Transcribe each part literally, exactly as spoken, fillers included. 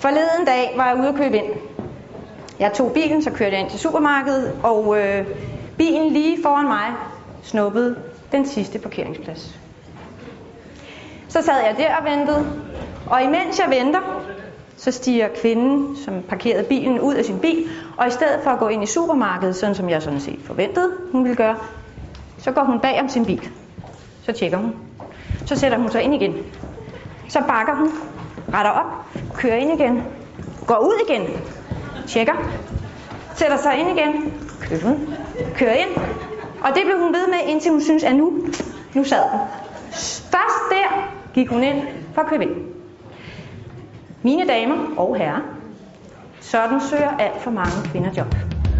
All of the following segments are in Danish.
Forleden dag var jeg ude at købe ind. Jeg tog bilen, så kørte jeg ind til supermarkedet, og øh, bilen lige foran mig snuppede den sidste parkeringsplads. Så sad jeg der og ventede, og imens jeg venter, så stiger kvinden, som parkerede bilen, ud af sin bil, og i stedet for at gå ind i supermarkedet, sådan som jeg sådan set forventede, hun ville gøre, så går hun bag om sin bil. Så tjekker hun. Så sætter hun sig ind igen. Så bakker hun, retter op, kører ind igen, går ud igen, tjekker, sætter sig ind igen, kører ud, kører ind. Og det blev hun ved med, indtil hun synes, at nu, nu sad hun. Først der gik hun ind for at købe ind. Mine damer og herrer, sådan søger alt for mange kvinder job.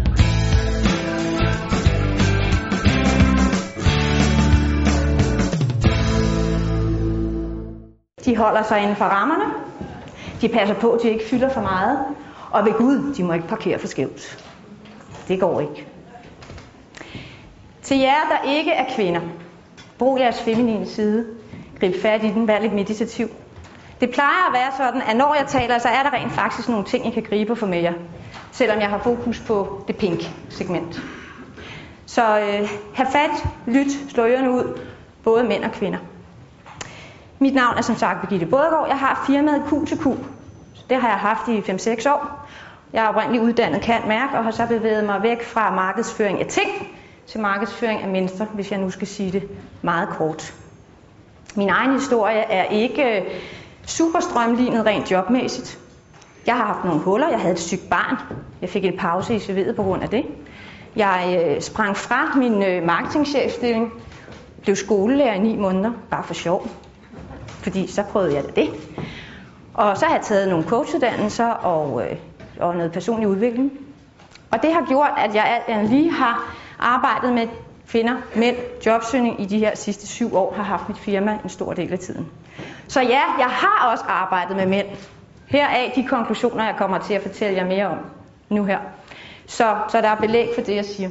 De holder sig inden for rammerne. De passer på, at de ikke fylder for meget. Og ved Gud, de må ikke parkere for skævt. Det går ikke. Til jer, der ikke er kvinder, brug jeres feminine side. Grib fat i den, vær lidt meditativ. Det plejer at være sådan, at når jeg taler, så er der rent faktisk nogle ting, I kan gribe og få med jer. Selvom jeg har fokus på det pink segment. Så øh, have fat, lyt, slå ørerne ud, både mænd og kvinder. Mit navn er som sagt Birgitte Bådegaard. Jeg har firmaet Q til Q. Det har jeg haft i fem seks år. Jeg er oprindeligt uddannet Cand.Merc og har så bevæget mig væk fra markedsføring af ting til markedsføring af mennesker, hvis jeg nu skal sige det meget kort. Min egen historie er ikke super strømlignet rent jobmæssigt. Jeg har haft nogle huller. Jeg havde et sygt barn. Jeg fik en pause i C V'et på grund af det. Jeg øh, sprang fra min øh, marketingchefstilling, blev skolelærer i ni måneder, bare for sjov. Fordi så prøvede jeg det. Og så har jeg taget nogle coachuddannelser og, øh, og noget personlig udvikling. Og det har gjort, at jeg alt lige har arbejdet med kvinder, mænd, jobsøgning i de her sidste syv år, har haft mit firma en stor del af tiden. Så ja, jeg har også arbejdet med mænd. Heraf de konklusioner, jeg kommer til at fortælle jer mere om nu her. Så, så der er belæg for det, jeg siger.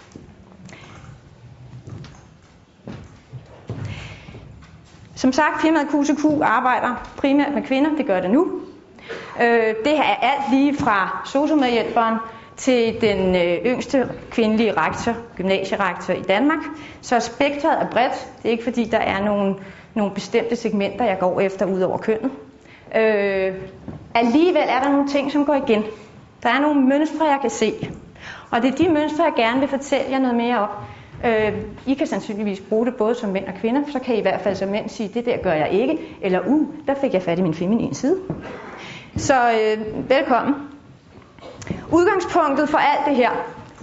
Som sagt, firmaet Q til Q arbejder primært med kvinder. Det gør det nu. Øh, det er alt lige fra sosu-medhjælperen til den øh, yngste kvindelige rektor, gymnasierektor i Danmark. Så spektret er bredt. Det er ikke fordi, der er nogle, nogle bestemte segmenter, jeg går efter ud over kønnet. Øh, alligevel er der nogle ting, som går igen. Der er nogle mønstre, jeg kan se. Og det er de mønstre, jeg gerne vil fortælle jer noget mere om. Øh, I kan sandsynligvis bruge det både som mænd og kvinder. Så kan I i hvert fald som mænd sige, det der gør jeg ikke. Eller uh, der fik jeg fat i min feminine side. Så øh, velkommen. Udgangspunktet for alt det her,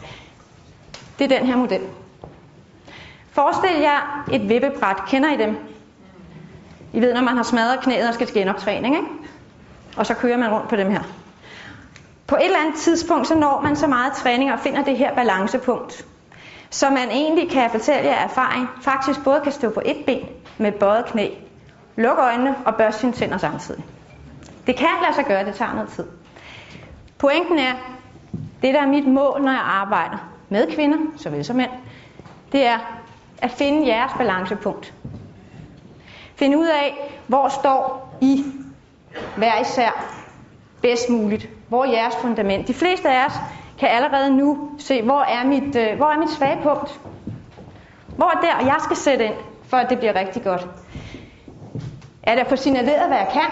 det er den her model. Forestil jer et vippebræt. Kender I dem? I ved, når man har smadret knæet og skal til genoptræning, ikke? Og så kører man rundt på dem her. På et eller andet tidspunkt, så når man så meget træning og finder det her balancepunkt, så man egentlig, kan jeg fortælle jer af erfaring, faktisk både kan stå på et ben med bøjet knæ, lukke øjnene og børste sine tænder samtidig. Det kan lade sig gøre, det tager noget tid. Pointen er, det der er mit mål, når jeg arbejder med kvinder, såvel som mænd, det er at finde jeres balancepunkt. Finde ud af, hvor står I hver især bedst muligt. Hvor er jeres fundament. De fleste af os kan allerede nu se, hvor er mit, øh, hvor er mit svage punkt. Hvor er der, jeg skal sætte ind, for at det bliver rigtig godt. Er det at få signaleret, hvad jeg kan?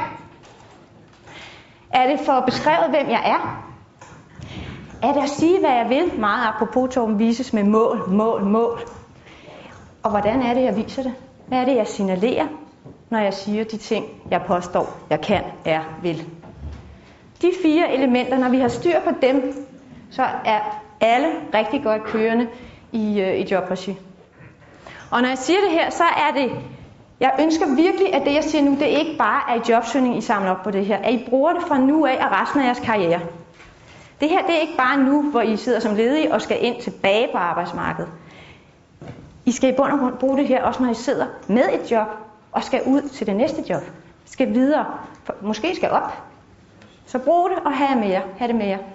Er det for at beskrevet, hvem jeg er? Er det at sige, hvad jeg vil? Meget apropos Torben Vises med mål, mål, mål. Og hvordan er det, jeg viser det? Hvad er det, jeg signalerer, når jeg siger de ting, jeg påstår, jeg kan, er, vil? De fire elementer, når vi har styr på dem, så er alle rigtig godt kørende i, øh, i jobregi. Og når jeg siger det her, så er det, jeg ønsker virkelig, at det jeg siger nu, det ikke bare er i jobsøgning, I samler op på det her. At I bruger det fra nu af og resten af jeres karriere. Det her, det er ikke bare nu, hvor I sidder som ledige og skal ind tilbage på arbejdsmarkedet. I skal i bund og grund bruge det her, også når I sidder med et job og skal ud til det næste job. Skal videre, måske skal op. Så brug det og have med jer. Ha' det med jer.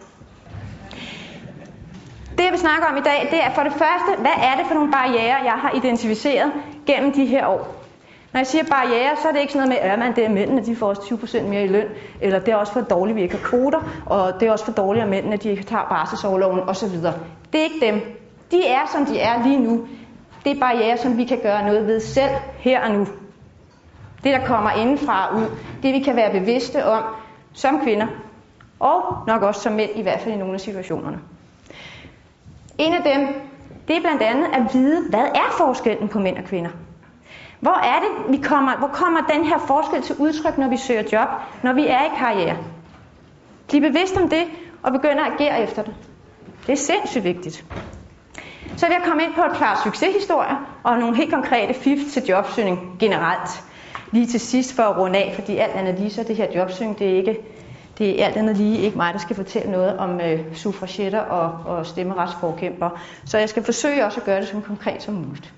Det jeg vil snakke om i dag, det er for det første, hvad er det for nogle barrierer, jeg har identificeret gennem de her år. Når jeg siger barriere, så er det ikke sådan noget med, at man, det er mændene, de får også tyve procent mere i løn, eller det er også for dårligt, vi ikke har kvoter, og det er også for dårligt, at mændene de tager barselsorloven osv. Det er ikke dem. De er, som de er lige nu. Det er barriere, som vi kan gøre noget ved selv her og nu. Det, der kommer indenfra ud, det vi kan være bevidste om som kvinder, og nok også som mænd, i hvert fald i nogle af situationerne. En af dem, det er blandt andet at vide, hvad er forskellen på mænd og kvinder? Hvor er det, vi kommer, hvor kommer den her forskel til udtryk, når vi søger job, når vi er i karriere? Bliv bevidst om det, og begynd at agere efter det. Det er sindssygt vigtigt. Så vil jeg komme ind på et par succeshistorier, og nogle helt konkrete fif til jobsøgning generelt. Lige til sidst for at runde af, fordi alt andet lige, så det her jobsøgning, det er ikke, det er alt andet lige ikke mig, der skal fortælle noget om øh, suffragetter og, og stemmeretsforkæmper. Så jeg skal forsøge også at gøre det så konkret som muligt.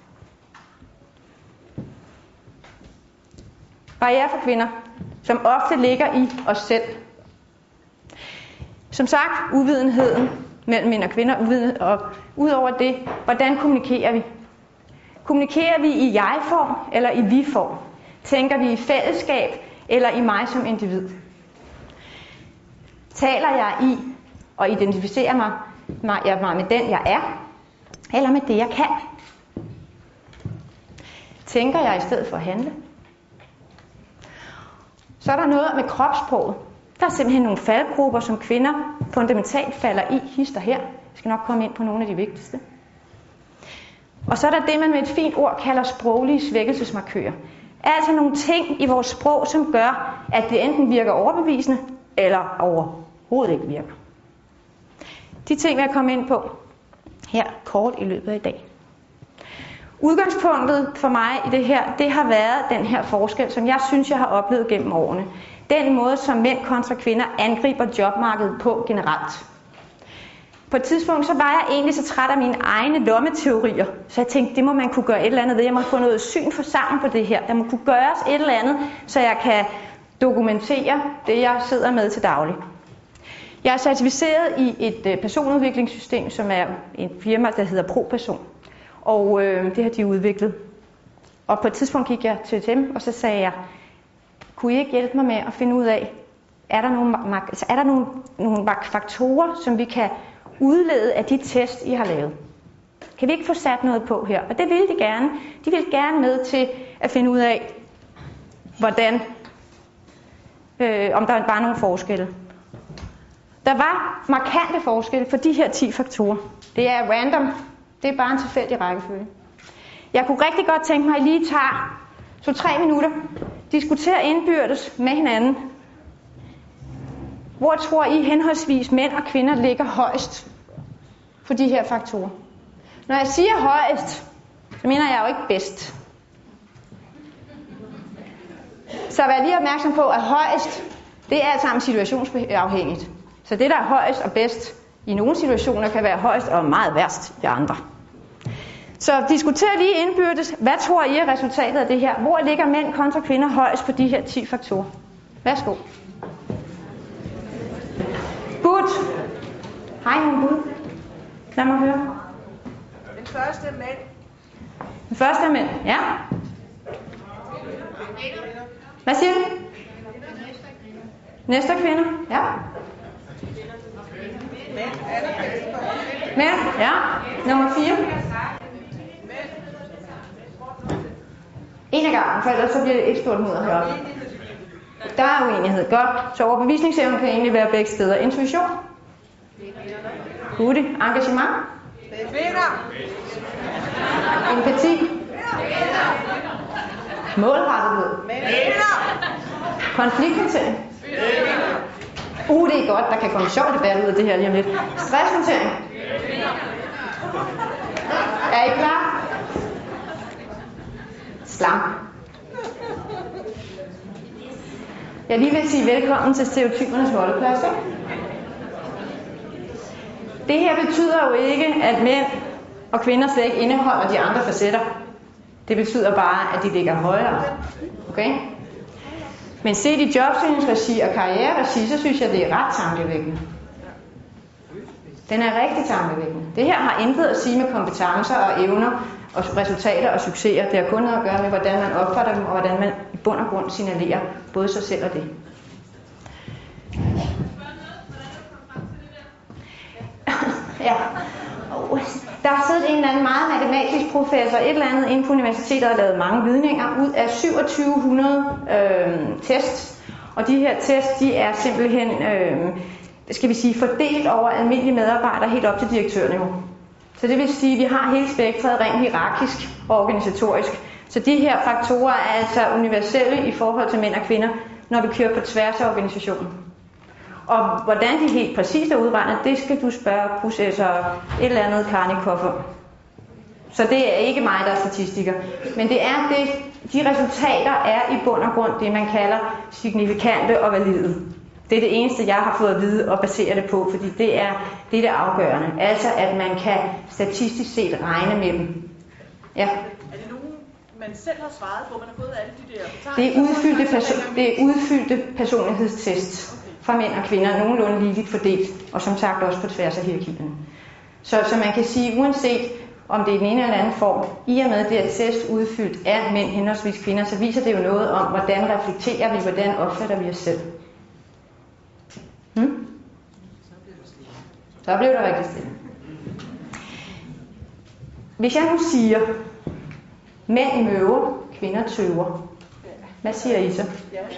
Barriere for kvinder, som ofte ligger i os selv. Som sagt, uvidenheden mellem mænd og kvinder, uvidenhed, og udover det, hvordan kommunikerer vi? Kommunikerer vi i jeg-form eller i vi-form? Tænker vi i fællesskab eller i mig som individ? Taler jeg i og identificerer mig, mig, mig med den, jeg er, eller med det, jeg kan? Tænker jeg i stedet for at handle? Så er der noget med kropssproget. Der er simpelthen nogle faldgrupper, som kvinder fundamentalt falder i, hister her. Jeg skal nok komme ind på nogle af de vigtigste. Og så er der det, man med et fint ord kalder sproglige svækkelsesmarkører. Altså nogle ting i vores sprog, som gør, at det enten virker overbevisende, eller overhovedet ikke virker. De ting vil jeg komme ind på her kort i løbet af i dag. Udgangspunktet for mig i det her, det har været den her forskel, som jeg synes, jeg har oplevet gennem årene. Den måde, som mænd kontra kvinder angriber jobmarkedet på generelt. På et tidspunkt, så var jeg egentlig så træt af mine egne lommeteorier, så jeg tænkte, det må man kunne gøre et eller andet ved. Jeg må få noget syn for sammen på det her. Der må kunne gøres et eller andet, så jeg kan dokumentere det, jeg sidder med til daglig. Jeg er certificeret i et personudviklingssystem, som er et firma, der hedder ProPerson. Og øh, det har de udviklet. Og på et tidspunkt gik jeg til dem, og så sagde jeg, kunne I ikke hjælpe mig med at finde ud af, er der nogle, er der nogle, nogle faktorer, som vi kan udlede af de test, I har lavet? Kan vi ikke få sat noget på her? Og det ville de gerne. De ville gerne med til at finde ud af, hvordan, øh, om der var nogle forskelle. Der var markante forskelle for de her ti faktorer. Det er random. Det er bare en tilfældig rækkefølge. Jeg kunne rigtig godt tænke mig, at I lige tager to-tre minutter, diskuterer indbyrdes med hinanden. Hvor tror I henholdsvis mænd og kvinder ligger højst på de her faktorer? Når jeg siger højst, så mener jeg jo ikke bedst. Så vær lige opmærksom på, at højst, det er alt sammen situationsafhængigt. Så det, der er højst og bedst i nogle situationer, kan være højst og meget værst i andre. Så diskuter lige indbyrdes, hvad tror I er resultatet af det her? Hvor ligger mænd kontra kvinder højst på de her ti faktorer? Værsgo. Godt. Hej, nogle bud. Lad mig høre. Den første er mænd. Den første er mænd, ja. Hvad siger du? Næste er kvinder, ja. Mænd er der Mænd, ja. Nummer fire. En af gangen, for ellers så bliver det ikke stort mudder heroppe. Der er uenighed. Godt. Så overbevisningsevnen kan egentlig være begge steder. Intuition. Goodie. Engagement. kvinder. Empati. Målrettighed. Kvinder. Konflikthåndtering. Uh, det er godt. Der kan komme sjov debat ud af det her lige om lidt. Stresshåndtering. Er I klar? Slam. Jeg lige vil sige velkommen til stereotypernes holdeplads. Det her betyder jo ikke, at mænd og kvinder slet ikke indeholder de andre facetter. Det betyder bare, at de ligger højere. Okay? Men set i jobsøgningsregi og karriereregi, så synes jeg, det er ret tankevækkende. Den er rigtig tankevækkende. Det her har intet at sige med kompetencer og evner og resultater og succeser. Det har kun noget at gøre med, hvordan man opfatter dem, og hvordan man i bund og grund signalerer både sig selv og det. Ja. Der har siddet en eller anden meget matematisk professor et eller andet inde på universitetet og lavet mange vidninger ud af syvogtyve hundrede øh, tests. Og de her tests, de er simpelthen, øh, skal vi sige, fordelt over almindelige medarbejdere helt op til direktørniveau. Så det vil sige, at vi har hele spektret rent hierarkisk og organisatorisk. Så de her faktorer er altså universelle i forhold til mænd og kvinder, når vi kører på tværs af organisationen. Og hvordan de helt præcist er udregnet, det skal du spørge professor et eller andet Karnikov om. Så det er ikke mig, der er statistiker. Men det er det, de resultater er i bund og grund det, man kalder signifikante og valide. Det er det eneste, jeg har fået at vide og basere det på, fordi det er det, er det afgørende. Altså, at man kan statistisk set regne med dem. Ja. Er det nogen, man selv har svaret på, man har fået alle de der... Det er udfyldte, perso- det er udfyldte personlighedstests fra mænd og kvinder, nogenlunde ligeligt fordelt, og som sagt også på tværs af hierarkierne. Så, så man kan sige, uanset om det er den ene eller anden form, i og med det er test udfyldt af mænd henholdsvis kvinder, så viser det jo noget om, hvordan reflekterer vi, hvordan opfatter vi os selv. Hmm? Så blev der rigtig stille. Hvis jeg nu siger, mænd møver, kvinder tøver, hvad siger I så?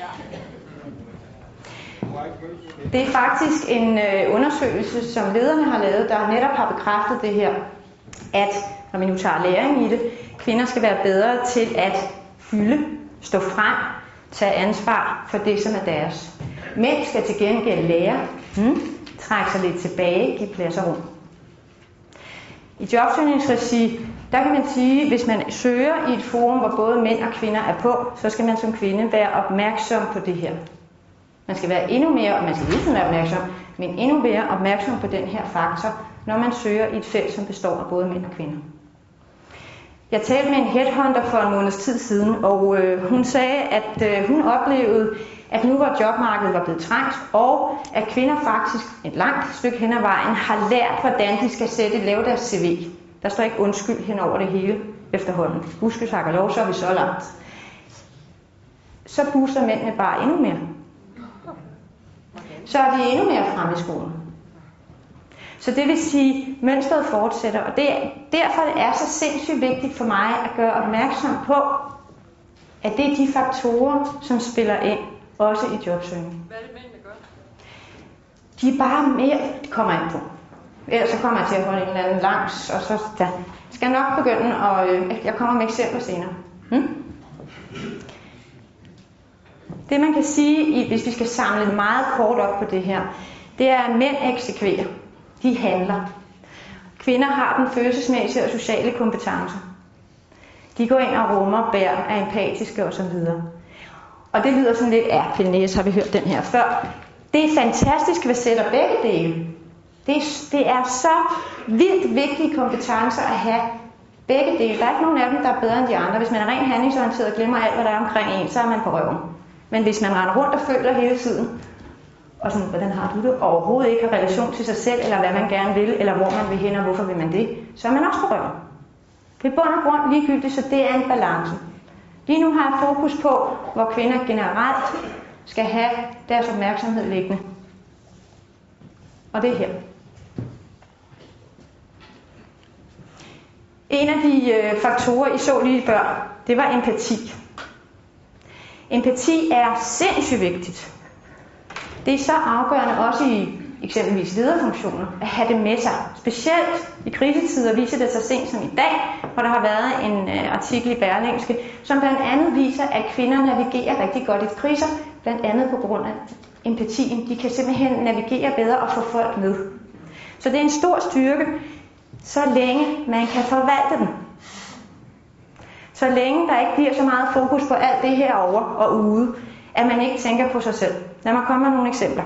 Det er faktisk en øh, undersøgelse, som lederne har lavet, der netop har bekræftet det her, at når vi nu tager læring i det, kvinder skal være bedre til at fylde, stå frem, tage ansvar for det, som er deres. Mænd skal til gengæld lære, hmm, trække sig lidt tilbage, give plads og rum. I jobsøgningsregi, der kan man sige, hvis man søger i et forum, hvor både mænd og kvinder er på, så skal man som kvinde være opmærksom på det her. Man skal være endnu mere, og man skal hele tiden være opmærksom, men endnu mere opmærksom på den her faktor, når man søger i et felt, som består af både mænd og kvinder. Jeg talte med en headhunter for en måneds tid siden, og øh, hun sagde, at øh, hun oplevede, at nu hvor jobmarkedet var blevet trængt, og at kvinder faktisk et langt stykke hen ad vejen har lært, hvordan de skal sætte lave deres C V. Der står ikke undskyld hen over det hele efterhånden. Husk, tak og lov, så er vi så langt. Så booster mændene bare endnu mere. Så er de endnu mere fremme i skolen. Så det vil sige, at mønstret fortsætter, og det er derfor det er så sindssygt vigtigt for mig at gøre opmærksom på, at det er de faktorer, som spiller ind, også i jobsøgning. Hvad er det mændene gør? De er bare mere, det kommer ind på. Ellers så kommer jeg til at holde en eller anden langs, og så da, skal jeg nok begynde, og øh, jeg kommer med eksempler senere. Hmm? Det man kan sige, hvis vi skal samle meget kort op på det her, det er, at mænd eksekverer. De handler. Kvinder har den følelsesmæssige og sociale kompetence. De går ind og rummer, bærer, er empatiske osv. Og det lyder sådan lidt, ja, Pille har vi hørt den her før. Det er fantastisk, hvad sætter begge dele. Det er, det er så vildt vigtige kompetencer at have begge dele. Der er ikke nogen af dem, der er bedre end de andre. Hvis man er rent handlingsorienteret og glemmer alt, hvad der er omkring en, så er man på røven. Men hvis man render rundt og føler hele tiden, og sådan, hvordan har du det, og overhovedet ikke har relation til sig selv, eller hvad man gerne vil, eller hvor man vil hen, og hvorfor vil man det, så er man også på røven. Det er bund og grund ligegyldigt, så det er en balance. Lige nu har jeg fokus på, hvor kvinder generelt skal have deres opmærksomhed liggende. Og det er her. En af de øh, faktorer, I så lige før, det var empati. Empati er sindssygt vigtigt. Det er så afgørende også i eksempelvis lederfunktioner at have det med sig. Specielt i krisetider viser det sig sent som i dag, hvor der har været en uh, artikel i Berlingske, som blandt andet viser, at kvinder navigerer rigtig godt i kriser, blandt andet på grund af empatien. De kan simpelthen navigere bedre og få folk med. Så det er en stor styrke, så længe man kan forvalte den. Så længe der ikke bliver så meget fokus på alt det herovre og ude, at man ikke tænker på sig selv. Lad mig komme med nogle eksempler.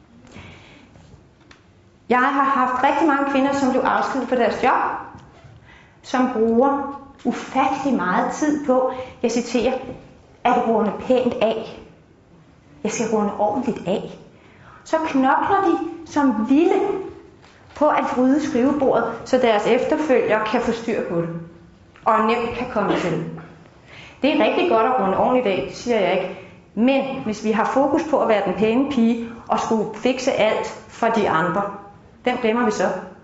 Jeg har haft rigtig mange kvinder, som blev afskediget på deres job, som bruger ufattelig meget tid på, jeg citerer, at runde pænt af. Jeg skal runde ordentligt af. Så knokler de som vilde på at rydde skrivebordet, så deres efterfølgere kan få styr på det. og nemt kan komme til. Det er rigtig godt at runde ordentligt af, siger jeg ikke. Men hvis vi har fokus på at være den pæne pige og skulle fikse alt for de andre, den glemmer vi så.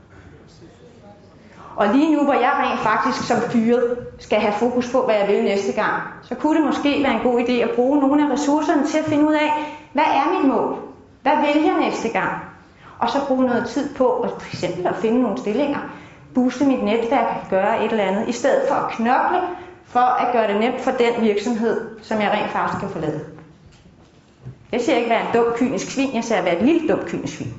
Og lige nu, hvor jeg rent faktisk som fyret skal have fokus på, hvad jeg vil næste gang, så kunne det måske være en god idé at bruge nogle af ressourcerne til at finde ud af, hvad er mit mål? Hvad vil jeg næste gang? Og så bruge noget tid på at for eksempel at finde nogle stillinger, booste mit netværk, gøre et eller andet, i stedet for at knokle for at gøre det nemt for den virksomhed, som jeg rent faktisk kan forlade. Jeg siger ikke, at være en dum, kynisk svin, jeg siger at være et lille dum, kynisk svin.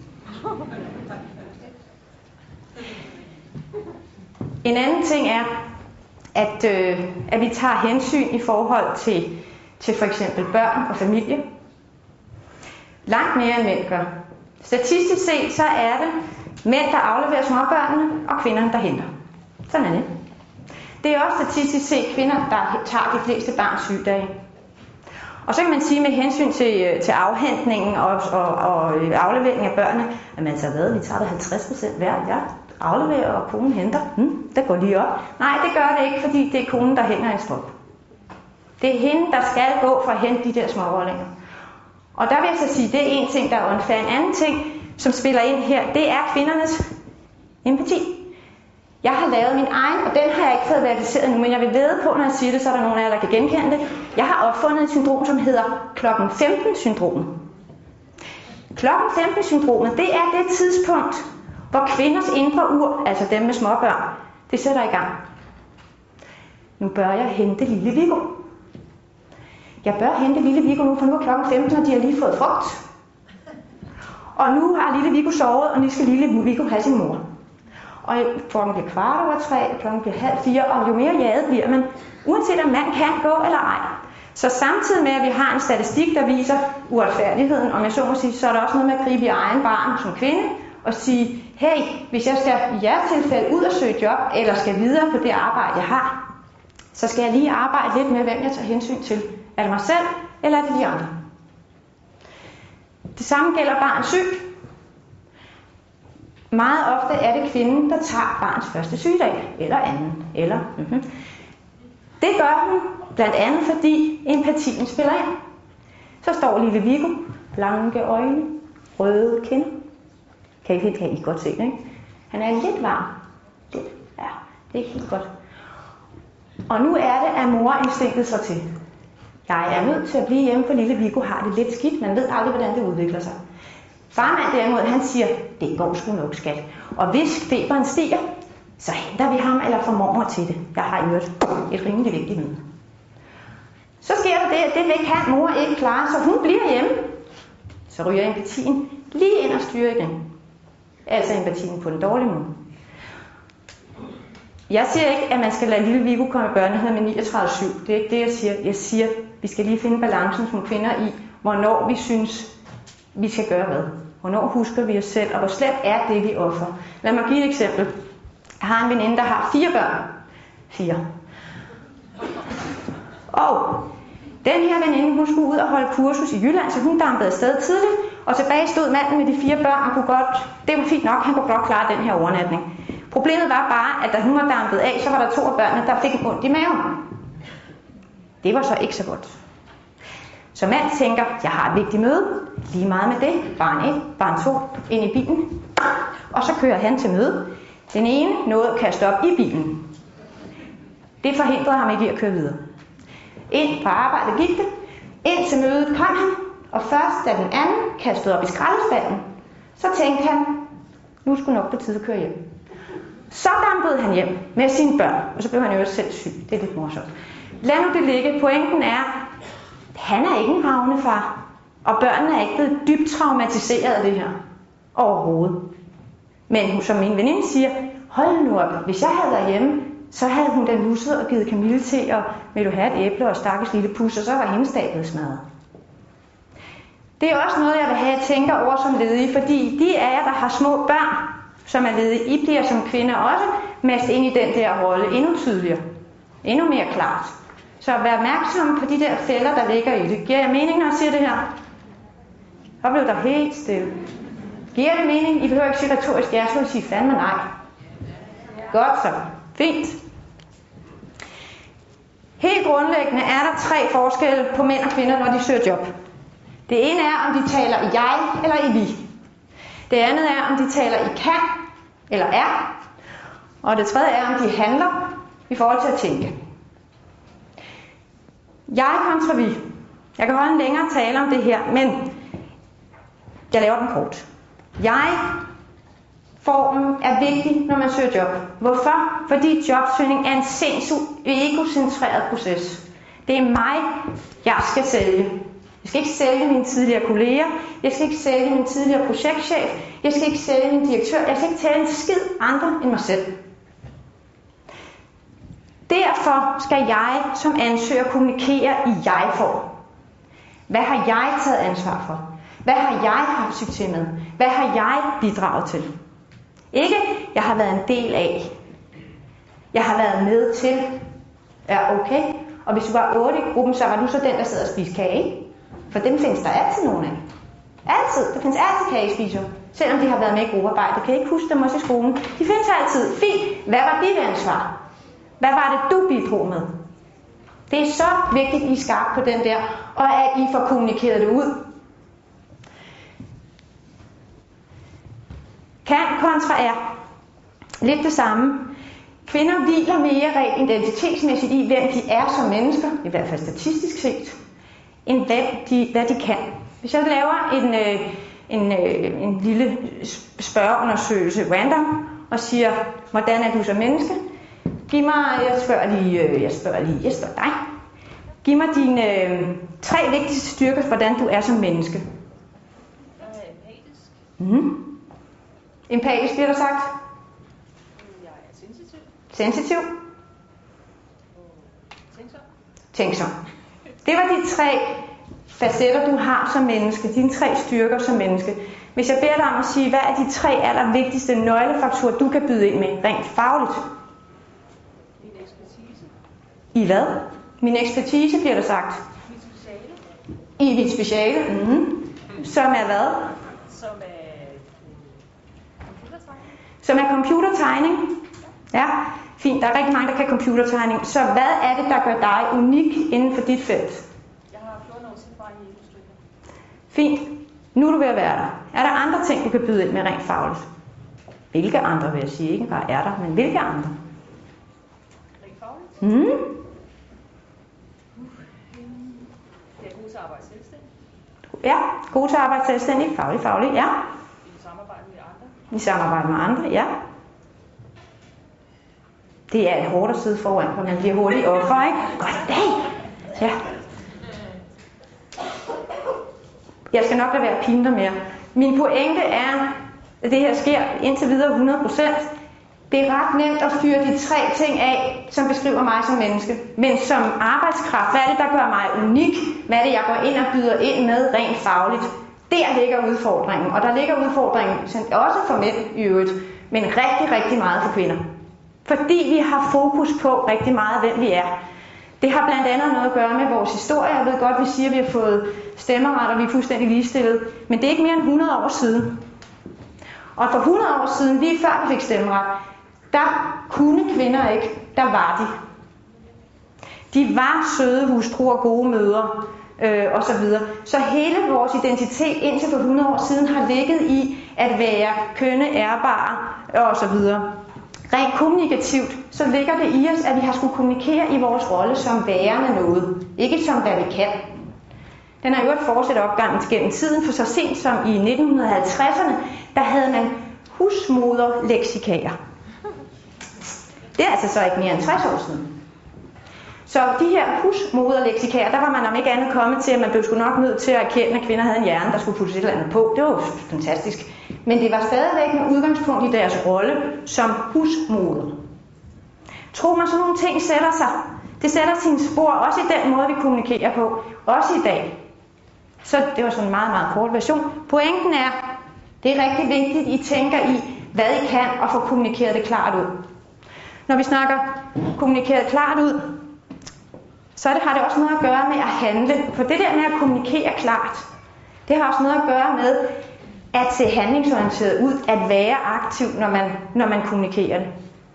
En anden ting er, at, øh, at vi tager hensyn i forhold til, til for eksempel børn og familie. Langt mere end mænd gør. Statistisk set, så er det mænd, der afleverer småbørnene, og kvinderne, der henter. Sådan er det. Det er også statistisk set kvinder, der tager de fleste barns sygedage. Og så kan man sige med hensyn til, til afhentningen og, og, og afleveringen af børnene, at man så hvad, vi tager det halvtreds procent hver. Jeg afleverer, og konen henter. Hmm, det går lige op. Nej, det gør det ikke, fordi det er konen, der hænger en strop. Det er hende, der skal gå for at hente de der smårollinger. Og der vil jeg så sige, det er en ting, der er unfair. En anden ting, som spiller ind her, det er kvindernes empati. Jeg har lavet min egen, og den har jeg ikke fået verificeret nu, men jeg vil vædde på, når jeg siger det, så er der nogen af jer, der kan genkende det. Jeg har opfundet et syndrom, som hedder klokken femten-syndromet. klokken femten-syndromet, det er det tidspunkt, hvor kvinders indre ur, altså dem med småbørn, det sætter i gang. Nu bør jeg hente lille Viggo. Jeg bør hente lille Viggo nu, for nu er klokken femten, og de har lige fået frugt. Og nu har lille Viggo sovet, og nu skal lille Viggo have sin mor. Og klokken bliver kvart over tre, og klokken bliver halv fire, og jo mere jaget bliver man, uanset om mand kan gå eller ej. Så samtidig med, at vi har en statistik, der viser uretfærdigheden, om jeg så må sige, så er der også noget med at gribe i egen barn som kvinde, og sige, hey, hvis jeg skal i jeres tilfælde ud og søge job, eller skal videre på det arbejde, jeg har, så skal jeg lige arbejde lidt med, hvem jeg tager hensyn til. Er det mig selv, eller er det de andre? Det samme gælder barns syg. Meget ofte er det kvinden, der tager barns første sygedag, eller anden, eller mm-hmm. Det gør hun blandt andet, fordi empatien spiller ind. Så står lille Viggo, blanke øjne, røde kinder. Kan I, kan I godt se det, ikke? Han er lidt varm. Lidt. Ja, det er helt godt. Og nu er det, at morinstinktet så til. Jeg er nødt til at blive hjemme, for lille Viggo har det lidt skidt. Man ved aldrig, hvordan det udvikler sig. Farmand derimod, han siger, det går sgu nok, skat. Og hvis feberen stiger, så henter vi ham eller får mormor til det. Jeg har i øvrigt et rimelig vigtigt møde. Så sker der det, at det vil kan mor ikke klare, så hun bliver hjemme. Så ryger empatien lige ind og styrer igen. Altså empatien på den dårlige måde. Jeg siger ikke, at man skal lade lille Viggo komme i børnehave med niogtredive syv. Det er ikke det, jeg siger. Jeg siger, at vi skal lige finde balancen som kvinder i, hvornår vi synes, vi skal gøre hvad. Hvornår husker vi os selv, og hvor slemt er det, vi offer. Lad mig give et eksempel. Jeg har en veninde, der har fire børn. Fire. Og den her veninde, hun skulle ud og holde kursus i Jylland, så hun dampede afsted tidligt, og tilbage stod manden med de fire børn, og kunne godt, det var fint nok, han kunne godt klare den her overnatning. Problemet var bare, at da hun var dampet af, så var der to af børnene, der fik en ondt i maven. Det var så ikke så godt. Så mand tænker, jeg har et vigtigt møde, lige meget med det, barn et, barn to, ind i bilen, og så kører han til møde. Den ene nåede at kaste op i bilen. Det forhindrede ham ikke i at køre videre. Ind på arbejdet gik det, ind til mødet kom han, og først da den anden kastede op i skraldespanden, så tænkte han, nu skulle nok på tide at køre hjem. Så dampede han hjem med sine børn, og så blev han jo også selv syg. Det er lidt morsomt. Lad nu det ligge. Pointen er, han er ikke en ravnefar, og børnene er ikke blevet dybt traumatiseret af det her. Overhovedet. Men som min veninde siger, hold nu op, hvis jeg havde været hjemme, så havde hun da nusset og givet Camille til, og vil du have et æble og stakkels lille pus, og så var hendes dag blevet smadret. Det er også noget, jeg vil have, at tænker over som ledige, fordi de af jer, der har små børn, som er ledige, I bliver som kvinder også mest ind i den der rolle endnu tydeligere, endnu mere klart. Så vær opmærksom på de der fælder, der ligger i det. Giver jeg mening, når jeg siger det her? Så blev der helt stille. Giver det mening? I behøver ikke sige retorisk ja, så vil I sige fandme nej. Godt så. Fint. Helt grundlæggende er der tre forskelle på mænd og kvinder, når de søger job. Det ene er, om de taler i jeg eller i vi. Det andet er, om de taler i kan eller er. Og det tredje er, om de handler i forhold til at tænke. Jeg kontra vi. Jeg kan holde en længere tale om det her, men jeg laver den kort. Jeg-formen er vigtig, når man søger job. Hvorfor? Fordi jobsøgning er en sindssygt egocentreret proces. Det er mig, jeg skal sælge. Jeg skal ikke sælge mine tidligere kolleger. Jeg skal ikke sælge min tidligere projektchef. Jeg skal ikke sælge min direktør. Jeg skal ikke tale en skid andre end mig selv. Derfor skal jeg som ansøger kommunikere i jeg-form. Hvad har jeg taget ansvar for? Hvad har jeg haft succes med? Hvad har jeg bidraget til? Ikke, jeg har været en del af. Jeg har været med til. Ja, okay. Og hvis du var otte i gruppen, så var du så den, der sidder og spiser kage. For dem findes der altid nogen af. Altid. Der findes altid kagespisere. Selvom de har været med i gruppearbejde. Kan I ikke huske dem også i skolen? De findes altid. Fint. Hvad var dit ansvar? Hvad var det, du bidrog med? Det er så vigtigt, at I er skarpe på den der, og at I får kommunikeret det ud. Kan kontra er lidt det samme. Kvinder hviler mere rent identitetsmæssigt i, hvem de er som mennesker, i hvert fald statistisk set, end hvem de, hvad de kan. Hvis jeg laver en, øh, en, øh, en lille spørgeundersøgelse random, og siger, hvordan er du som menneske? Giv mig, jeg spørger lige, øh, jeg spørger lige, jeg spørger dig. Giv mig dine øh, tre vigtigste styrker, hvordan du er som menneske. Jeg er empatisk. Mm. Empatisk bliver der sagt. Jeg er sensitiv. Sensitiv. Tænksom. Tænksom. Det var de tre facetter, du har som menneske. Dine tre styrker som menneske. Hvis jeg beder dig om at sige, hvad er de tre allervigtigste nøglefaktorer, du kan byde ind med rent fagligt? Min ekspertise. I hvad? Min ekspertise bliver der sagt. Mit speciale. I mit speciale. Mm-hmm. Som er hvad? Som er computertegning. Som er computertegning. Ja, fint. Der er rigtig mange, der kan computertegning. Så hvad er det, der gør dig unik inden for dit felt? Jeg har fjorten års erfaring i industrien. Fint. Nu er du ved at være der. Er der andre ting, du kan byde ind med rent fagligt? Hvilke andre, vil jeg sige. Ikke bare er der, men hvilke andre? Rent fagligt? Mm. Jeg er god til at arbejde selvstændigt. Ja, god til at arbejde selvstændigt. Fagligt, fagligt, ja. I samarbejde med andre. I samarbejde med andre, ja. Det er hårdt at sidde foran, for man bliver hurtigt offer, ikke? Godt dag! Ja. Jeg skal nok lade være at pine dig mere. Min pointe er, at det her sker indtil videre hundrede procent. Det er ret nemt at fyre de tre ting af, som beskriver mig som menneske. Men som arbejdskraft, hvad er det, der gør mig unik? Hvad er det, jeg går ind og byder ind med rent fagligt? Der ligger udfordringen. Og der ligger udfordringen også for mænd i øvrigt, men rigtig, rigtig meget for kvinder. Fordi vi har fokus på rigtig meget, hvem vi er. Det har blandt andet noget at gøre med vores historie. Jeg ved godt, vi siger, at vi har fået stemmeret, og vi er fuldstændig ligestillet. Men det er ikke mere end hundrede år siden. Og for hundrede år siden, lige før vi fik stemmeret, der kunne kvinder ikke. Der var de. De var søde hustruer, gode mødre øh, osv. Så hele vores identitet indtil for hundrede år siden har ligget i at være kønne, ærbare osv. Rent kommunikativt, så ligger det i os, at vi har skulle kommunikere i vores rolle som værende noget. Ikke som hvad vi kan. Den har jo fortsat opgangen gennem tiden, for så sent som i nitten halvtredserne, der havde man husmoderleksikager. Det er altså så ikke mere end tres år siden. Så de her husmoderleksikager, der var man om ikke andet kommet til, at man blev sgu nok nødt til at erkende, at kvinder havde en hjerne, der skulle puttes et eller andet på. Det var jo fantastisk. Men det var stadigvæk med udgangspunkt i deres rolle som husmoder. Tro mig, sådan nogle ting sætter sig. Det sætter sine spor, også i den måde, vi kommunikerer på. Også i dag. Så det var sådan en meget, meget kort version. Pointen er, det er rigtig vigtigt, I tænker i, hvad I kan, og få kommunikeret det klart ud. Når vi snakker kommunikeret klart ud, så det, har det også noget at gøre med at handle. For det der med at kommunikere klart, det har også noget at gøre med at se handlingsorienteret ud, at være aktiv, når man, når man kommunikerer det.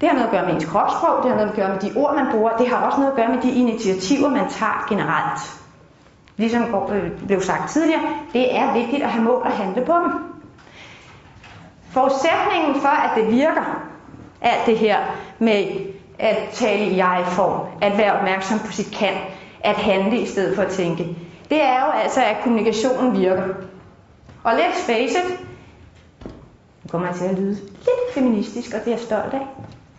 Det har noget at gøre med ens kropssprog, det har noget at gøre med de ord, man bruger, det har også noget at gøre med de initiativer, man tager generelt. Ligesom blev sagt tidligere, det er vigtigt at have mål og handle på dem. Forudsætningen for, at det virker, alt det her med at tale i jeg-form, at være opmærksom på sit kan, at handle i stedet for at tænke, det er jo altså, at kommunikationen virker. Og let's face it, nu kommer jeg til at lyde lidt feministisk, og det er jeg stolt af.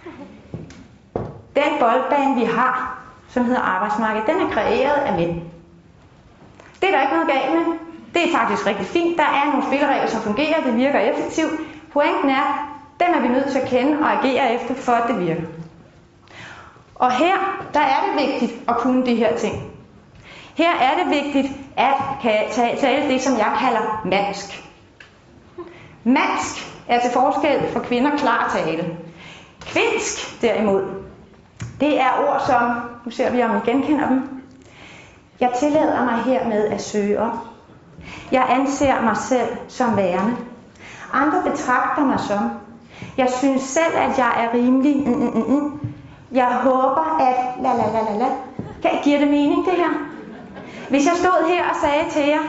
Den boldbane, vi har, som hedder arbejdsmarked, den er kreeret af mænd. Det er der ikke noget galt med. Det er faktisk rigtig fint. Der er nogle spilleregler, som fungerer, det virker effektivt. Pointen er, dem er vi nødt til at kende og agere efter, for at det virker. Og her, der er det vigtigt at kunne de her ting. Her er det vigtigt at tale det, som jeg kalder mandsk. Mandsk er til forskel for kvinder klar tale. Kvinsk derimod, det er ord som, nu ser vi om I genkender dem. Jeg tillader mig hermed at søge om. Jeg anser mig selv som værende. Andre betragter mig som. Jeg synes selv, at jeg er rimelig. Mm, mm, mm. Jeg håber, at la la la la la. Giver det mening, det her? Hvis jeg stod her og sagde til jer,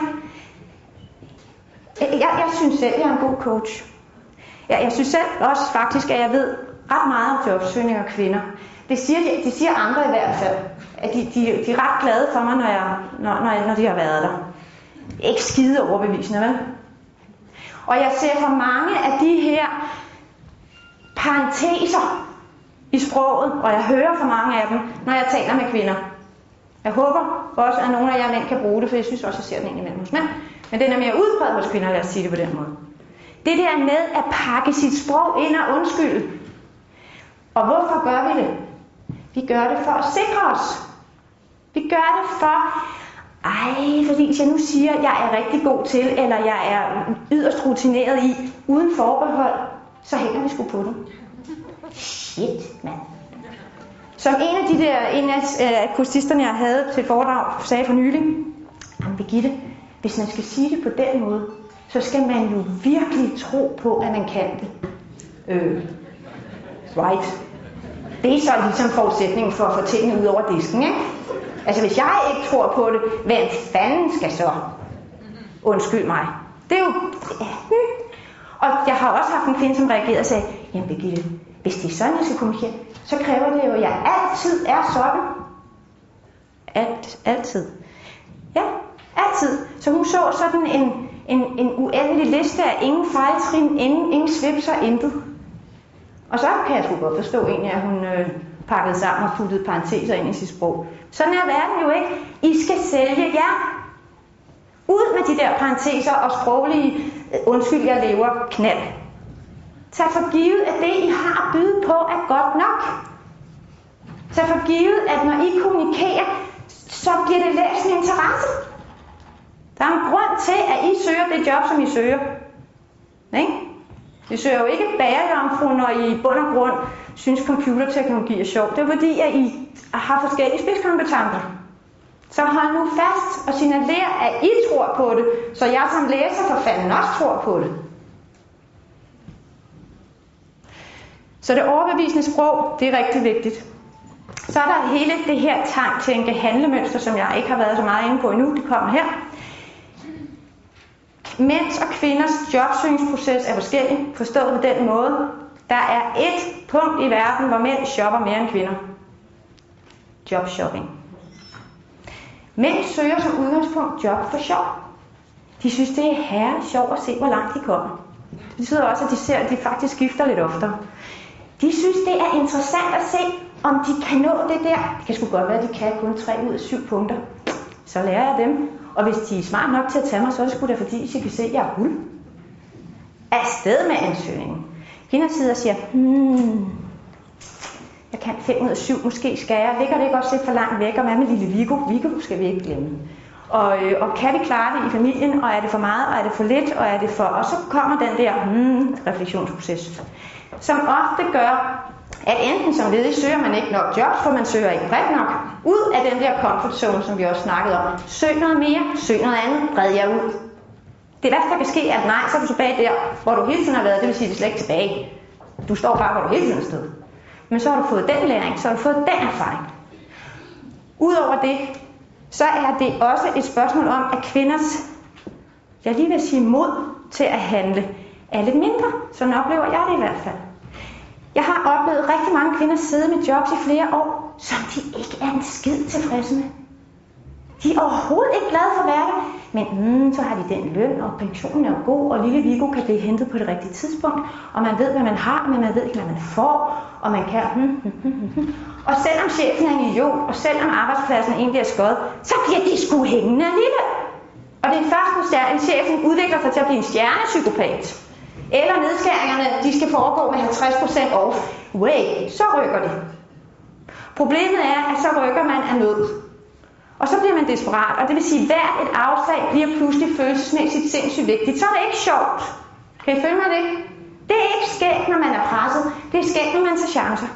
jeg, jeg synes selv, jeg er en god coach. Jeg, jeg synes selv også faktisk, at jeg ved ret meget om jobsøgning og kvinder. Det siger, de, de siger andre i hvert fald. At de, de, de er ret glade for mig, når, jeg, når, når, når de har været der. Ikke skide overbevisende, vel? Og jeg ser for mange af de her parenteser i sproget, og jeg hører for mange af dem, når jeg taler med kvinder. Jeg håber også, at nogle af jer mænd kan bruge det, for jeg synes også, at jeg ser den indimellem hos mænd. Men den er mere udbredt hos kvinder, lad os sige det på den måde. Det der med at pakke sit sprog ind og undskylde. Og hvorfor gør vi det? Vi gør det for at sikre os. Vi gør det for, ej, fordi hvis jeg nu siger, at jeg er rigtig god til, eller jeg er yderst rutineret i, uden forbehold, så hænger vi sgu på den. Shit, mand. Som en af de der, en af øh, kursisterne, jeg havde til et foredrag, sagde for nylig, jamen Birgitte, hvis man skal sige det på den måde, så skal man jo virkelig tro på, at man kan det. Øh, right. Det er så ligesom forudsætningen for at få tingene ud over disken, ikke? Altså hvis jeg ikke tror på det, hvem fanden skal så? Undskyld mig. Det er jo... Ja. Og jeg har også haft en kvinde, som reagerede og sagde, jamen Birgitte, hvis det er sådan, jeg skal kommunikere, så kræver det jo, at jeg altid er sådan. Alt, altid. Ja, altid. Så hun så sådan en, en, en uendelig liste af ingen fejltrin, ingen, ingen svips og intet. Og så kan jeg sgu godt forstå egentlig, at hun øh, pakkede sammen og puttede parenteser ind i sit sprog. Sådan er verden jo ikke. I skal sælge jer. Ud med de der parenteser og sproglige øh, undskyld, jeg lever knald. Tag for givet, at det, I har at byde på, er godt nok. Tag for givet, at når I kommunikerer, så bliver det læst med interesse. Der er en grund til, at I søger det job, som I søger. Ikke? I søger jo ikke bagerjomfru, når I i bund og grund synes, computerteknologi er sjovt. Det er fordi, at I har forskellige spidskompetencer. Så hold nu fast og signaler, at I tror på det, så jeg som læser for fanden også tror på det. Så det overbevisende sprog, det er rigtig vigtigt. Så er der hele det her tanktænke handlemønster, som jeg ikke har været så meget inde på endnu. Det kommer her. Mænds og kvinders jobsøgningsproces er forskellig, forstået på den måde. Der er et punkt i verden, hvor mænd shopper mere end kvinder. Jobshopping. Mænd søger som udgangspunkt job for sjov. De synes, det er herre sjov at se, hvor langt de kommer. Det betyder også, at de ser, at de faktisk skifter lidt oftere. De synes, det er interessant at se, om de kan nå det der. Det kan sgu godt være, at de kan kun tre ud af syv punkter. Så lærer jeg dem. Og hvis de er smart nok til at tage mig, så er det sgu da fordi, de kan se, at jeg er hul. Afsted med ansøgningen. Kvinder sidder og siger, hmm, jeg kan fem ud af syv, måske skal jeg. Ligger det ikke også lidt for langt væk, og hvad med lille Viggo? Viggo skal vi ikke glemme. Og, øh, og kan vi klare det i familien, og er det for meget, og er det for lidt, og er det for... Og så kommer den der hmm, refleksionsproces, som ofte gør, at enten som ledig søger man ikke nok jobs, for man søger ikke bredt nok, ud af den der comfort zone, som vi også snakkede om. Søg noget mere, søg noget andet, bred jer ud. Det værste, der kan ske, er, at nej, så er du tilbage der, hvor du hele tiden har været, det vil sige, det er slet ikke tilbage. Du står bare, hvor du hele tiden er sted. Men så har du fået den læring, så har du fået den erfaring. Udover det, så er det også et spørgsmål om, at kvinders, jeg lige vil sige mod til at handle, er lidt mindre. Sådan oplever jeg det i hvert fald. Jeg har oplevet rigtig mange kvinder sidde med jobs i flere år, som de ikke er en skid tilfredse med. De er overhovedet ikke glade for hverdagen, men mm, så har de den løn, og pensionen er god, og lille Viggo kan blive hentet på det rigtige tidspunkt, og man ved, hvad man har, men man ved ikke, hvad man får, og man kan... Hmm, hmm, hmm, hmm. Og selvom chefen er en idiot, og selvom arbejdspladsen egentlig er skød, så bliver de sgu hængende alligevel. Og det er først, når en chefen udvikler sig til at blive en stjernepsykopat, eller nedskæringerne, de skal foregå med halvtreds procent off. Wait, så rykker de. Problemet er, at så rykker man af nød. Og så bliver man desperat, og det vil sige, at hvert et afslag bliver pludselig følelsesmæssigt sindssygt vigtigt. Så er det ikke sjovt. Kan I følge mig det? Det er ikke skægt, når man er presset. Det er skægt, når man tager chancer.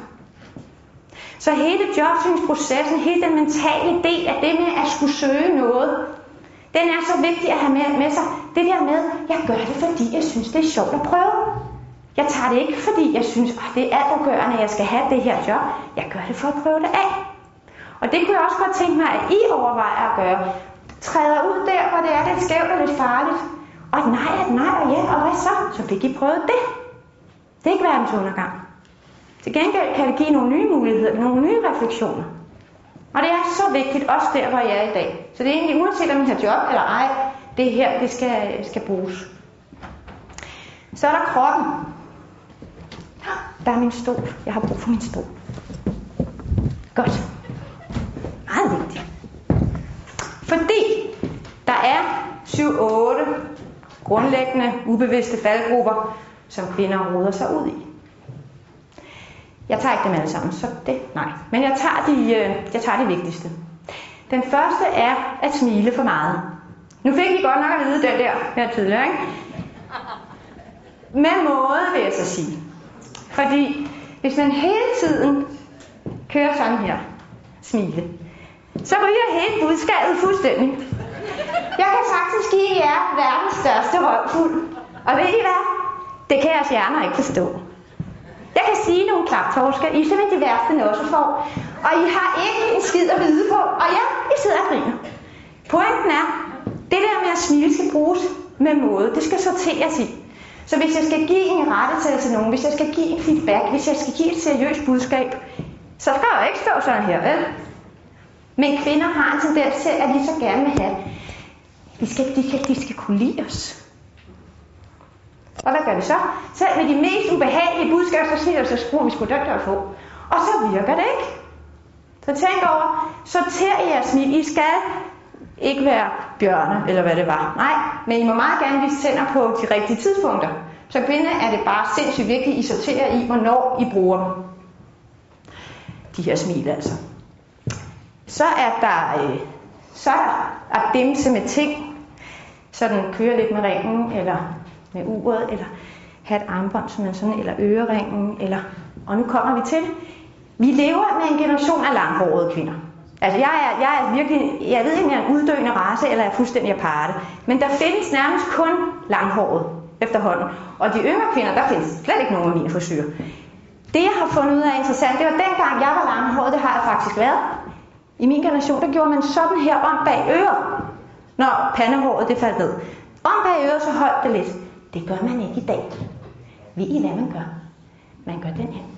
Så hele jobsøgningsprocessen, hele den mentale del af det med at skulle søge noget, den er så vigtig at have med, med sig. Det der med, jeg gør det, fordi jeg synes, det er sjovt at prøve. Jeg tager det ikke, fordi jeg synes, at det er altafgørende, at jeg skal have det her job. Jeg gør det for at prøve det af. Og det kunne jeg også godt tænke mig, at I overvejer at gøre. Træder ud der, hvor det er lidt skævt og lidt farligt. Og et nej er et nej, og ja, og hvad så? Så fik I prøvet det. Det er ikke verdens undergang. Til gengæld kan det give nogle nye muligheder, nogle nye refleksioner. Og det er så vigtigt, også der, hvor jeg er i dag. Så det er egentlig uanset om I har job eller ej, det her, det skal, skal bruges. Så er der kroppen. Der er min stol. Jeg har brug for min stol. Godt. Meget vigtigt. Fordi der er syv otte grundlæggende ubevidste faldgrupper, som kvinder roder sig ud i. Jeg tager ikke dem alle sammen, så det, nej. Men jeg tager, de, jeg tager de vigtigste. Den første er at smile for meget. Nu fik I godt nok at vide den der her tidligere, ikke? Med måde vil jeg så sige. Fordi hvis man hele tiden kører sådan her, smile, så ryger hele budskabet fuldstændig. Jeg kan sagtens give jer verdens største røvfuld. Og ved I hvad? Det kan jeres hjerner ikke forstå. Jeg kan sige nogle klaptorsker, I er simpelthen de værste nossefor, og I har ikke en skid at vide på, og ja, I sidder og griner. Pointen er, det der med at smile skal bruges med måde, det skal sorteres i. Så hvis jeg skal give en rettesættelse til nogen, hvis jeg skal give en feedback, hvis jeg skal give et seriøst budskab, så skal jeg ikke stå sådan her, vel? Men kvinder har en tendens til, at de så gerne vil have, de skal, de, skal, de skal kunne lide os. Og hvad gør vi så? Selv med de mest ubehagelige budskaber, så siger vi, så skruer vi sgu den der på. Og så virker det ikke. Så tænk over, sorter jeres smil. I skal ikke være bjørne, eller hvad det var. Nej, men I må meget gerne vise tænder på de rigtige tidspunkter. Så kvinde er det bare sindssygt vigtigt, I sorterer i, hvornår I bruger dem. De her smil altså. Så er der, øh, så er der at dimse med ting. Så den kører lidt med ringen, eller med uret, eller have et armbånd, som man sådan, eller øreringen, eller... Og nu kommer vi til det. Vi lever med en generation af langhårede kvinder. Altså, jeg er, jeg er virkelig... Jeg ved ikke, om jeg er en uddøende race, eller er fuldstændig aparte. Men der findes nærmest kun langhårede efterhånden. Og de yngre kvinder, der findes slet ikke nogen af mine frisyrer. Det, jeg har fundet ud af interessant, det var dengang, jeg var langhåret, det har jeg faktisk været. I min generation, der gjorde man sådan her om bag øret, når pandehåret det faldt ned. Om bag øret, så holdt det lidt. Det gør man ikke i dag. Ved I, hvad man gør? Man gør den her.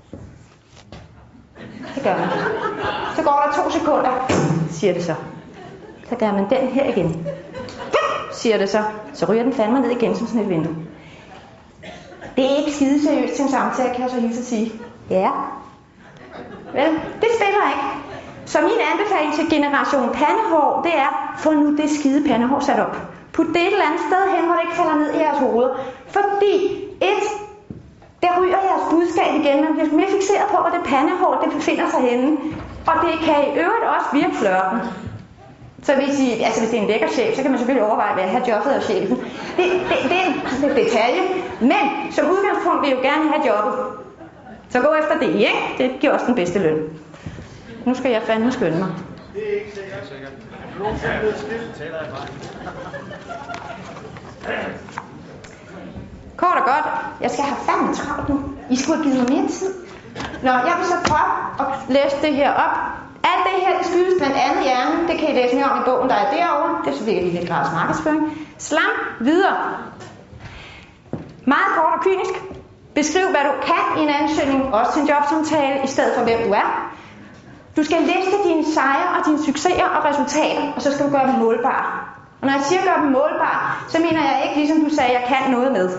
Det gør man. Så går der to sekunder, siger det så. Så gør man den her igen. Siger det så. Så ryger den fandme ned igen som sådan et vindue. Det er ikke skide seriøst til en samtale, kan jeg så hilse at sige. Ja. Vel, det spiller ikke. Så min anbefaling til generation pandehår, det er, få nu det skide pandehår sat op. Put det et eller andet sted hen, hvor det ikke falder ned i jeres hoveder. Fordi et, der ryger jeres budskab igen. Man bliver mere fikseret på, hvor det pandehår det befinder sig henne. Og det kan i øvrigt også virke flørten. Så hvis, I, altså hvis det er en lækker chef, så kan man selvfølgelig overveje, hvad jeg har jobbet af chefen. Det, det, det er en detalje. Men som udgangspunkt vil jeg jo gerne have jobbet. Så gå efter det, ikke? Det giver også den bedste løn. Nu skal jeg fandme skynde mig. Det er ikke sikkert. Nogen er blevet stille, taler jeg bare. Kort og godt. Jeg skal have fandme travlt nu. I skulle have givet mig mere tid. Nå, jeg vil så prøve at læse det her op. Alt det her, det skyldes blandt andet hjernen. Det kan I læse mere om i bogen, der er derovre. Det er så virkelig lidt grads markedsføring. Slam videre. Meget kort og kynisk. Beskriv, hvad du kan i en ansøgning, også til en jobsamtale, i stedet for hvem du er. Du skal liste dine sejre og dine succeser og resultater, og så skal du gøre dem målbare. Og når jeg siger gøre dem målbare, så mener jeg ikke, ligesom du sagde, jeg kan noget med.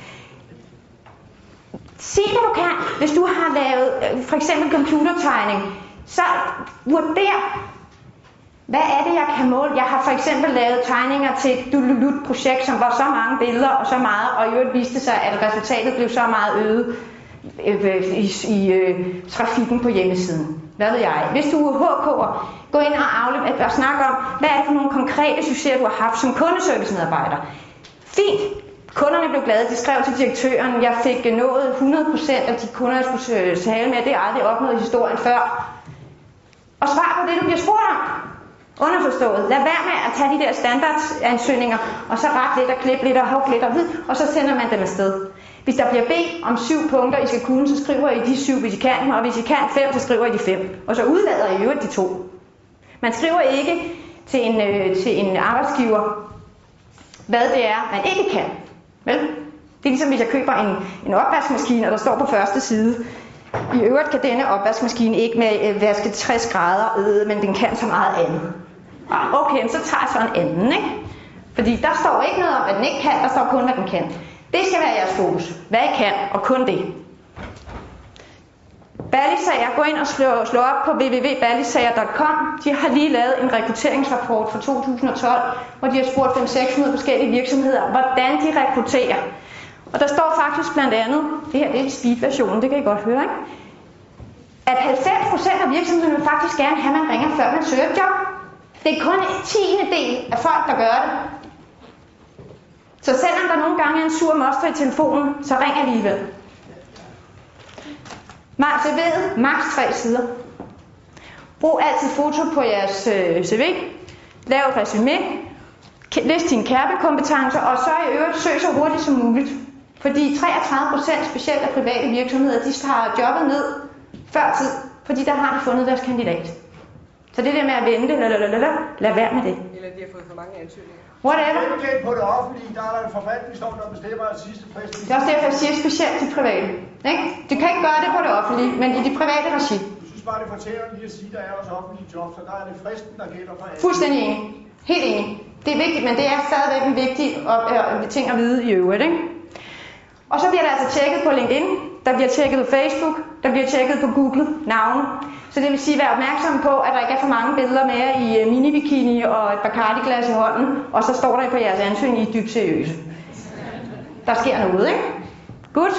Sig, hvad du kan. Hvis du har lavet for eksempel computertegning, så vurder, hvad er det, jeg kan måle? Jeg har for eksempel lavet tegninger til et Dululut-projekt, som var så mange billeder og så meget, og i øvrigt viste sig, at resultatet blev så meget øget i, i øh, trafikken på hjemmesiden. Hvad ved jeg? Hvis du er H K'er, gå ind og, aflevere, og snak om, hvad er det for nogle konkrete succeser, du har haft som kundeservice-medarbejder. Fint. Kunderne blev glade. De skrev til direktøren, jeg fik nået hundrede procent af de kunder, jeg skulle tale med. Det er aldrig opnået i historien før. Og svar på det, du bliver spurgt om. Underforstået. Lad være med at tage de der standardansøgninger, og så ret lidt og klippe lidt og hugge lidt og vid, og så sender man dem afsted. Hvis der bliver bedt om syv punkter, I skal kunne, så skriver I de syv, hvis I kan, og hvis I kan fem, så skriver I de fem. Og så udlader I øvrigt de to. Man skriver ikke til en, øh, til en arbejdsgiver, hvad det er, man ikke kan. Vel? Det er ligesom, hvis jeg køber en, en opvaskemaskine, og der står på første side, i øvrigt kan denne opvaskemaskine ikke med øh, vaske tres grader, øh, men den kan så meget andet. Okay, så tager jeg så en anden, ikke? Fordi der står ikke noget om, hvad den ikke kan, der står kun, hvad den kan. Det skal være jeres fokus. Hvad I kan, og kun det. Ballisager, gå ind og slå, slå op på w w w punktum ballisager punktum com. De har lige lavet en rekrutteringsrapport for to tusind og tolv, hvor de har spurgt fem til seks hundrede forskellige virksomheder, hvordan de rekrutterer. Og der står faktisk blandt andet, det her det er speed-versionen, det kan I godt høre, ikke? At halvfems procent af virksomhederne vil faktisk gerne have, at man ringer, før man søger et job. Det er kun en tiende del af folk, der gør det. Så selvom der nogle gange er en sur moster i telefonen, så ring alligevel. C V'et, maks tre sider. Brug altid foto på jeres øh, C V. Lav et resumé. List dine kernekompetencer, og så i øvrigt søg så hurtigt som muligt. Fordi treogtredive procent specielt af private virksomheder, de tager jobbet ned før tid, fordi der har de fundet deres kandidat. Så det der med at vente, lalalala, lad være med det. Eller de har fået for mange ansøgninger. Whatever. På det offentlige, der er der en forvaltningslov, der bestemmer at sidste frist. Det er også derfor, jeg siger specielt de private. Ikke? Du kan ikke gøre det på det offentlige, men i de private regi. Jeg synes bare, det fortæller lige at sige, at der er også offentlige job, så der er det fristen, der gælder for alle. Fuldstændig enig. Helt enig. Det er vigtigt, men det er stadigvæk en vigtig op- øh, ting at vide i øvrigt. Ikke? Og så bliver der altså tjekket på LinkedIn, der bliver tjekket på Facebook, der bliver tjekket på Google navne. Så det vil sige, vær opmærksom på, at der ikke er for mange billeder mere i mini-bikini og et Bacardi-glas i hånden, og så står der på jeres ansøgning, I er dybt seriøse. Der sker noget, ikke? Godt.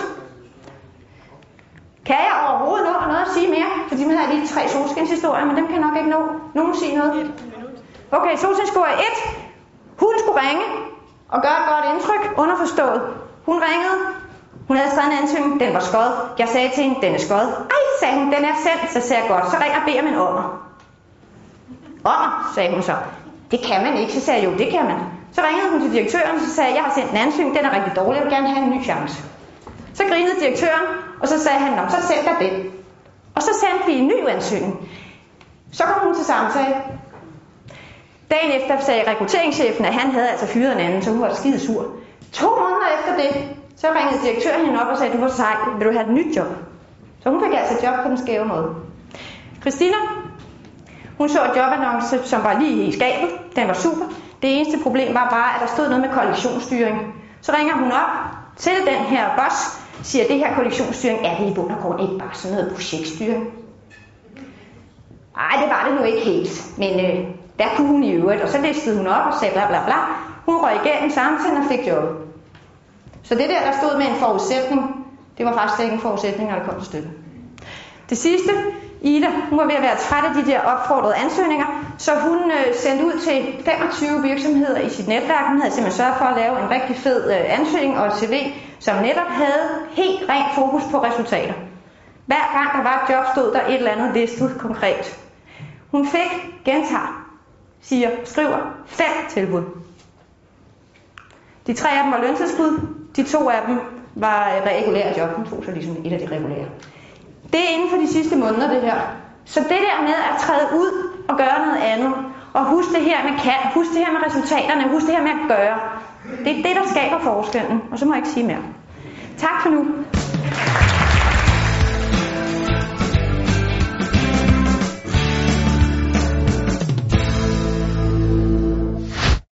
Kan jeg overhovedet nå noget at sige mere? Fordi man havde lige tre solskinshistorier, men dem kan jeg nok ikke nå. Nogen sige noget? Okay, solskinshistorie et. Hun skulle ringe og gøre et godt indtryk, underforstået. Hun ringede. Hun havde skrevet en ansøgning, den var skåret. Jeg sagde til hende, den er skåret. Ej, sagde hun, den er sendt. Så sagde jeg godt, så ringer og beder om en ommer. Ommer, sagde hun så. Det kan man ikke. Så sagde jeg, jo, det kan man. Så ringede hun til direktøren, så sagde jeg, jeg har sendt en ansøgning, den er rigtig dårlig, jeg vil gerne have en ny chance. Så grinede direktøren, og så sagde han, så send dig den. Og så sendte vi en ny ansøgning. Så kom hun til samtale. Dagen efter sagde rekrutteringschefen, at han havde altså fyret en anden, så hun var skide sur. To måneder efter det, så ringede direktøren hende op og sagde, du var sej, vil du have et nyt job? Så hun fik altså job på den skæve måde. Christina, hun så et jobannonce, som var lige i skabet. Den var super. Det eneste problem var bare, at der stod noget med kollektionsstyring. Så ringer hun op til den her boss, siger, at det her kollektionsstyring er det i bund og grund ikke bare sådan noget projektstyring. Nej, det var det nu ikke helt. Men øh, der kunne hun i øvrigt, og så listede hun op og sagde bla bla bla. Hun røg igennem samtalen og fik jobbet. Så det der, der stod med en forudsætning, det var faktisk ikke en forudsætning, når det kom til stykket. Det sidste, Ida, hun var ved at være træt af de der opfordrede ansøgninger, så hun øh, sendte ud til femogtyve virksomheder i sit netværk. Hun havde simpelthen sørget for at lave en rigtig fed øh, ansøgning og et C V, som netop havde helt rent fokus på resultater. Hver gang der var et job, stod der et eller andet listet konkret. Hun fik, gentager, siger, skriver, fem tilbud. De tre af dem var løntilskud, de to af dem var regulære job. Hun tog så ligesom et af de regulære. Det er inden for de sidste måneder, det her. Så det der med at træde ud og gøre noget andet, og husk det her med kan, husk det her med resultaterne, husk det her med at gøre, det er det, der skaber forskellen. Og så må jeg ikke sige mere. Tak for nu.